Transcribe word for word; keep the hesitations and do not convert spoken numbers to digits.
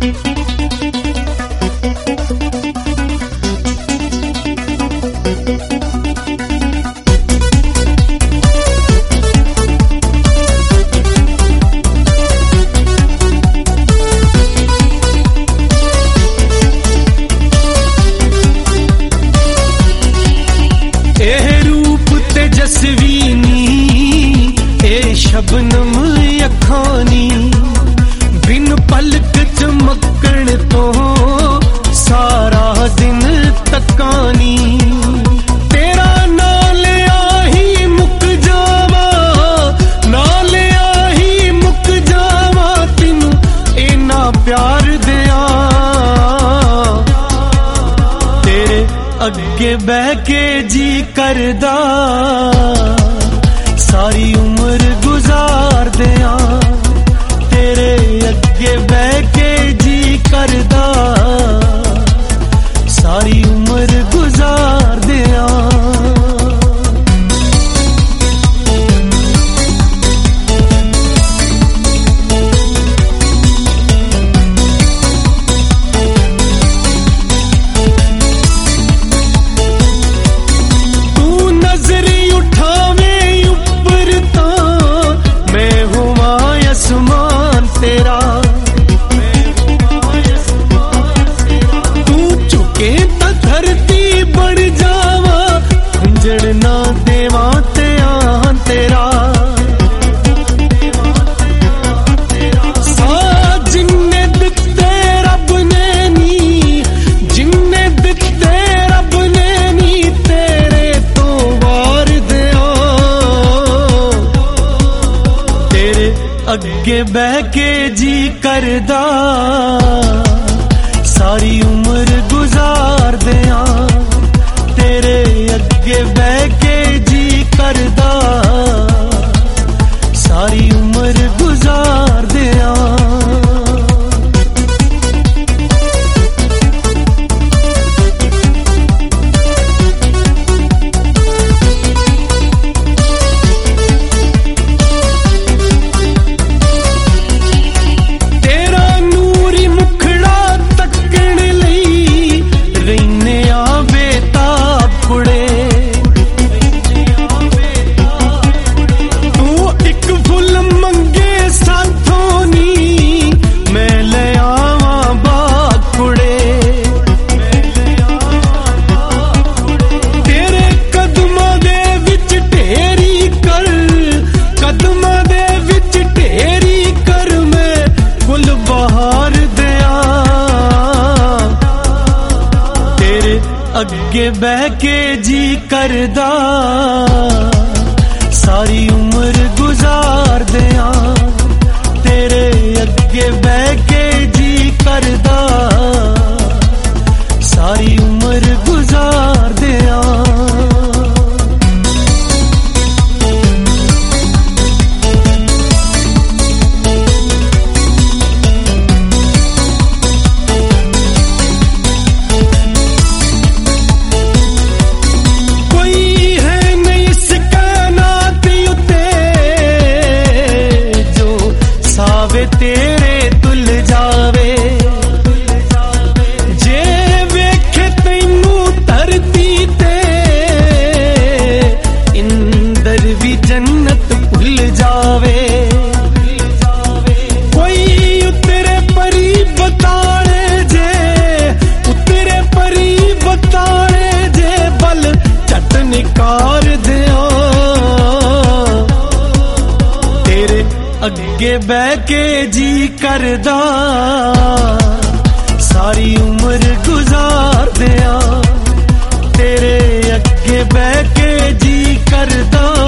शबनम अखानी बिन पलक चमकण तो सारा दिन तकानी तेरा नाल आही मुक जावा नाल आही मुक जावा तेनू इना प्यार दिया तेरे अगे बह के जी करदा सारी उम्र गुजार दिया तेरे अगे बह के जी करदा सारी उम्र गुजार दिया तू नजरी उठावे आसमान तेरा तू चुके तो धरती बढ़ जावा खंजर ना देवा त्यान तेरा सा जिन्ने दिते रब ने नी जिन्ने दिते रब ने नी तेरे तो वार दिया तेरे अगे बह के जी करदा सारी उम्र गुजार दिया तेरे अगे बह के जी करदा सारी उम्र गुजार दिया अगे बह के जी करदा सारी उम्र गुजार दिया तेरे अगे बह के जी करदा सारी उम्र गुजार दिया तेरे तुल जावे जे वेखे तैनू धरती ते इंदर भी जन्नत भुल जावे कोई उतरे परी बताड़े जे उतरे परी बताड़े जे बल झट निकार दिया तेरे अगे बह के जी करदा सारी उम्र गुजार दिया तेरे अगे बह के जी करदा